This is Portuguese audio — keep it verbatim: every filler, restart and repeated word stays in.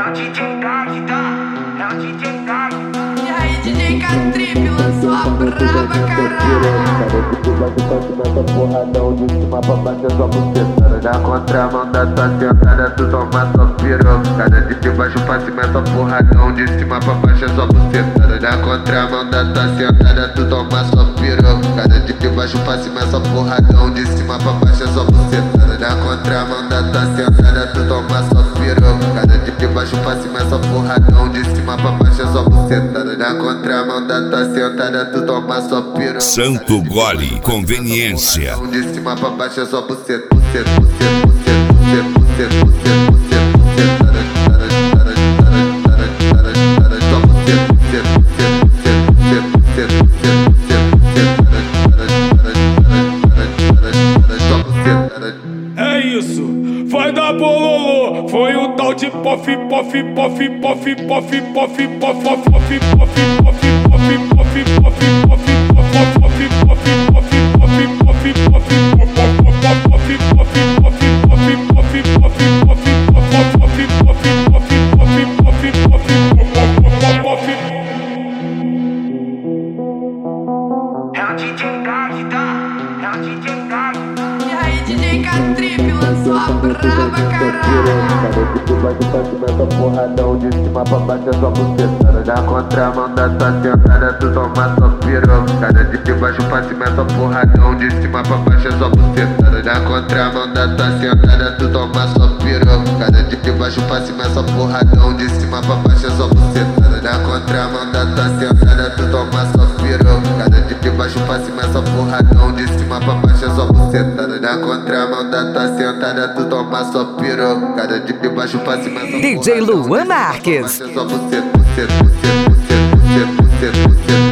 o D J Dark, tá? É o D J Dark. E aí, D J K-Trip lançou a braba, caralho. Essa porradão de cima pra baixo só buceta. Na contramão da tua sentada tu toma só pirocada. De baixo pra cima essa porradão de cima pra baixo é só buceta. Na contramão da tua sentada tu toma só pirocada. De baixo pra cima essa porradão de cima pra baixo é só buceta. Na contramão da tua sentada tu toma só pirocada. De baixo pra cima essa porradão de cima pra baixo é só buceta. Na contramão da tua sentada tu toma só pirocada. Santo Gole, conveniência. De cima pra baixo é só buceta, buceta, buceta, buceta, buceta, buceta, buceta, buceta, só buceta, buceta, buceta, buceta, buceta, só buceta. É isso, vai dar bololô. Foi o tal de pof, pof, pof, pof, pof, pof, pof, pof, pof, pof, pof, pof, pof, É o D J Dark, tá? É o D J Dark. E aí, D J K-Trip lançou a braba, caralho. De baixo pra cima essa porradão de cima pra baixo é só buceta. Na contramão da tua sentada tu toma só pirocada. De baixo pra cima essa porradão de cima pra baixo é só buceta. Na contramão da tua sentada tu toma só pirocada. De baixo pra cima essa porradão de cima pra baixo é só buceta. Na contramão da tua sentada tu toma só pirocada. De baixo pra cima essa porradão de cima pra baixo é só buceta. Na contramão da tua sentada tu toma só pirocada. De baixo pra cima essa D J Luan Marques. é só buceta, buceta, buceta, buceta, buceta, buceta, buceta.